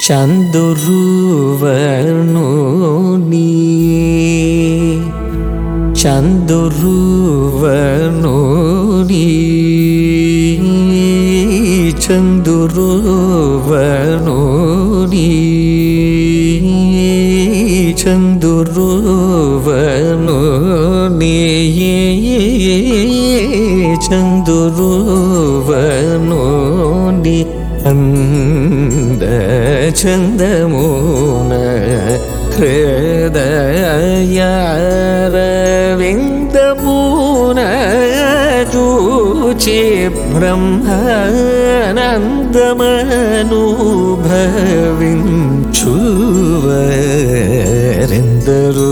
చందురువనుని చందురువనుని చందురువనుని చందురువనుని చందురువనుని అంద చందమున హృదయారవిందమున చూచి బ్రహ్మానందమనుభవించువరెందరూ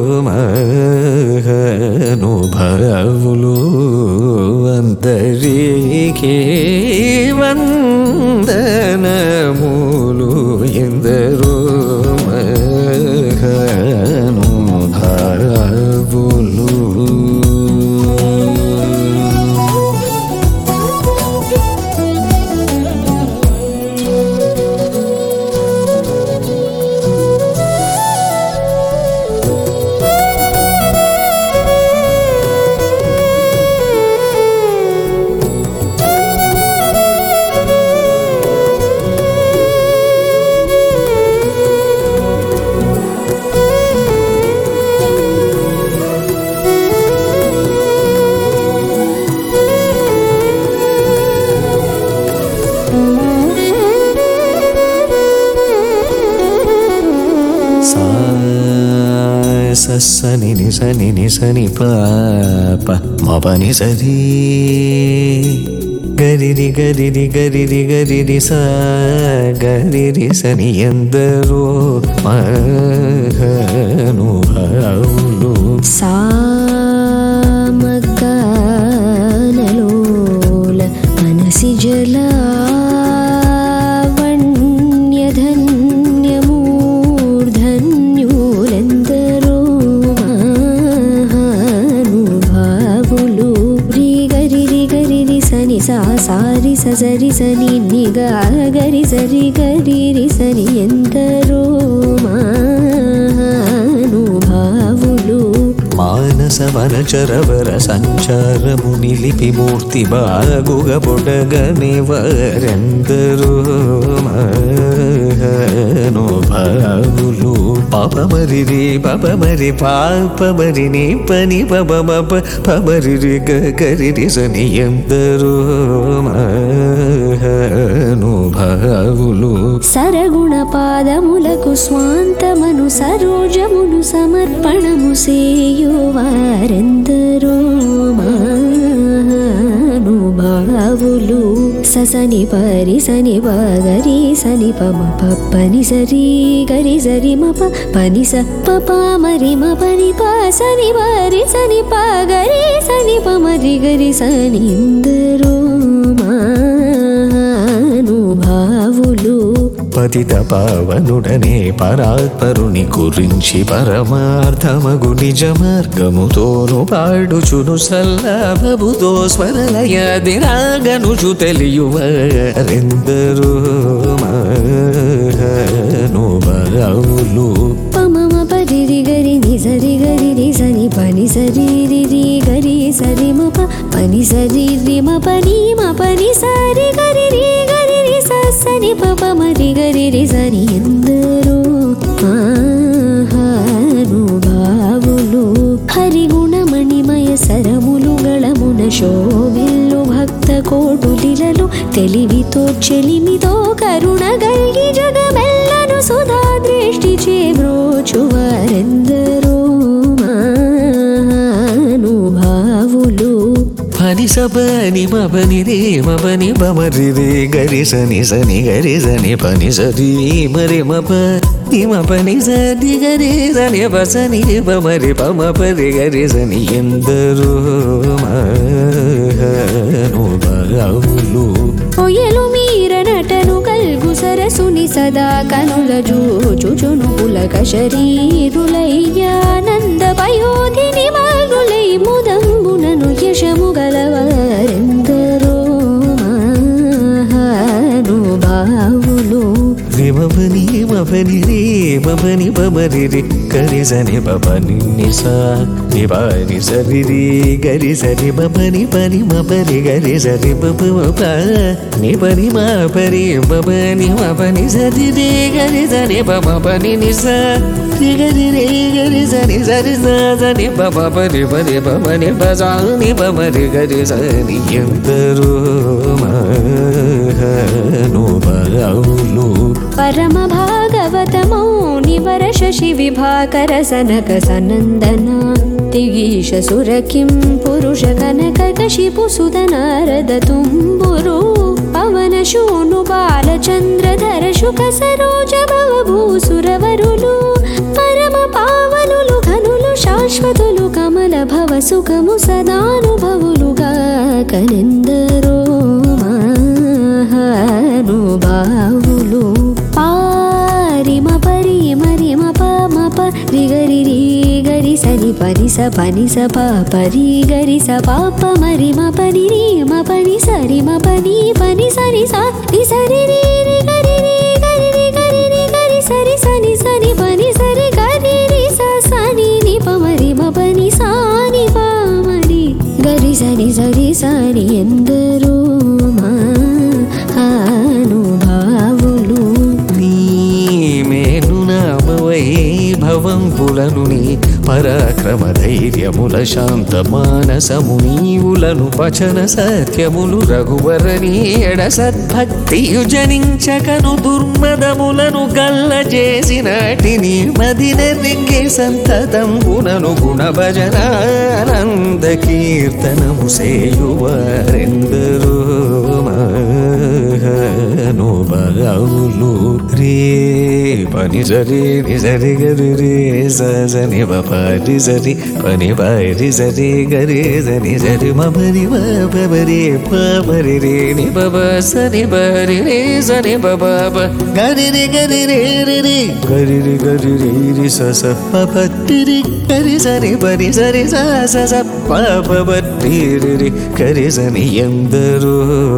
మహానుభావులు అందరికీ వందనములు ఎందరో మహానుభావులు. సని నిసని నిసని పాప మపని సరి గరిరి గరిరి గరిరి గరిరి సా గరిరి సని ఎందరో మహానుభావులు. సామగానలోల మనసి జలా సారి సరి సని నిగా గరి సరి గరి సని ఎందరో మహానుభావులు. మానస వనచరవర సంచారము నిలిపి మూర్తి బాగుగ బొడగనివరెందరో మహానుభావులు. పాపమరి రే పపమరి పాపమరి నీ పని పబమప పమరి రి గరి సని ఎందరో మహానుభావులు. సరగుణ పాదములకు స్వాంతమను సరోజమును సమర్పణము సేయువారెందరో మహానుభావులు. ససని పరి సని పగరి సని పమ పని సరి గరి సరి మప పని స పప మరి మ పని ప సని పరి సని పగరి సని పమరి గరి సని ఎందరో మహానుభావులు. పతిత పావనుడనే పరాత్పరుని గురించి పరమార్థమగు నిజ మార్గముతోను పాడుచును సల్లభముతో స్వరలయదిరాగనుచు తెలియువరెందరో మహానుభావులు. పమమ పరిరి గరి నిసరి గరి సని పని సరి రి గరి సరి మప పని సరి రి మ పని సరి గరి గరి సని పప మరి గరి సని ఎందరో మహానుభావులు. హరిగుణమణిమయ సరములు గళమున శోభిల్లు భక్త కోటులిలలో తెలివితో చెలిమితో కరుణ గల్గి జగమెల్లను సుధా దృష్టి చేబ్రోచువారెందరో మహానుభావులు. పని సపని మపని రే మపని పమరి రే గరి సని సని గరి సని పని సరి మరి మప పని సరి గరి సని పసని పమరి పమ పరి గరి సని ఎందరో మహానుభావులు. ఒయలు మీర నటను కల్గు సరసుని సదా కనుల జూచుచును పులక శరీరులయ్యానంద పయోధిని మగులై ముదంబునను యశము గలవారెందరో మహానుభావులు. విమవని మపని రే మపని పమరి రే గరి సని పని నిసా నిపాని సరి రే గరి సరి మపని పని మపరి గరి సరి పప నిపని మపరి మపని మపని సరి రే గరి సని పని నిసా గరి రే గరి సని సరి సని పరి పరి పని పసాని పమరి గరి సని ఎందరో మహానుభావులు పరమ భాగవతమౌ నివర శశి విభాకర సనక సనందన దిగీష సురకిం పురుష కనక కశిపు సుత నారద తుంబురు పవన శూను బాలచంద్రధర శుక సరోజ భవభూసురవరులు పరమ పావనులు ఘనులు శాశ్వతులు కమల భవ సుఖము సదానుభవులుగా కనెందరో మహానుభావులు పారిమ పరిమ రిమ పమ పరిగరి రీ గరి సరి పని స పరి గరి స పాప మరిమ పని రీ మ పని సరి మ పని పని సరి సా రి సరి రీ రి గరి రీ గరి రి గరి రి గరి సరి సని సని పని సరి గరి రి స సని ని ప మరి మ పని సా ని ప మరి గరి సరి సరి సని ఎందరో మహానుభావులు నీ మేను నామ వైభవంబులను నీ పరాక్రమ ధైర్యముల శాంత మానసము నీవులను పచన సత్యములు రఘువరని ఎడ సద్భక్తియు జనించకను దుర్మదములను గల్ల చేసినటిని మదినెరింగే సంతతం గుణను గుణ భజన ఆనంద కీర్తనము సేయువారెందరో మహానుభావులు రే పని సరి నిజరి గరి రే సని పరి సరి పని పరి సరి గరి సని సరి మరి మరి పరి రే ని బబ సని పరి రే సని బబ గరి రే గరి రే రే రే గరి రే రి స స పరి రి గరి సని పరి సరి స స స పరి రి గరి సని ఎందరో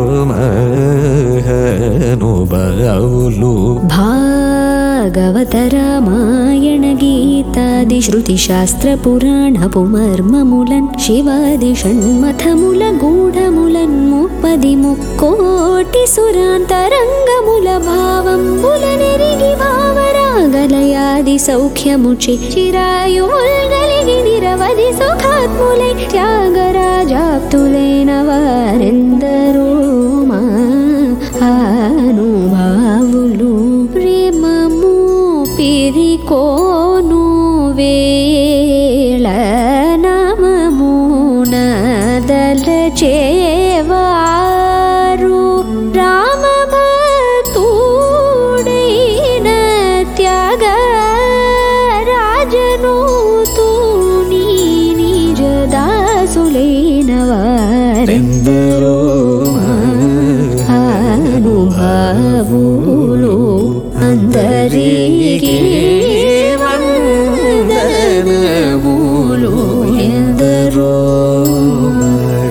మహానుభావులు భాగవత రామాయణ గీతాది శృతి శాస్త్ర పురాణపు మర్మములన్ శివాది షణ్మథముల గూఢములన్ ముప్పది ముక్కోటి సురాంతరంగముల భావంబుల నెరిగి భావరాగలయాది సౌఖ్యముచి చిరాయుముల్గలిగి నిరవధి సుఖాత్ములై త్యాగరాజాప్తులైన వారెందరో మహానుభావులు ప్రేమము పిరికోను వేళ నామమున దలచేవారు రామ భక్తుడైన త్యాగ రాజను తూని నిజ దాసులైన వారెందరో మహానుభావులు అందరికీ వందనములు ఎందరో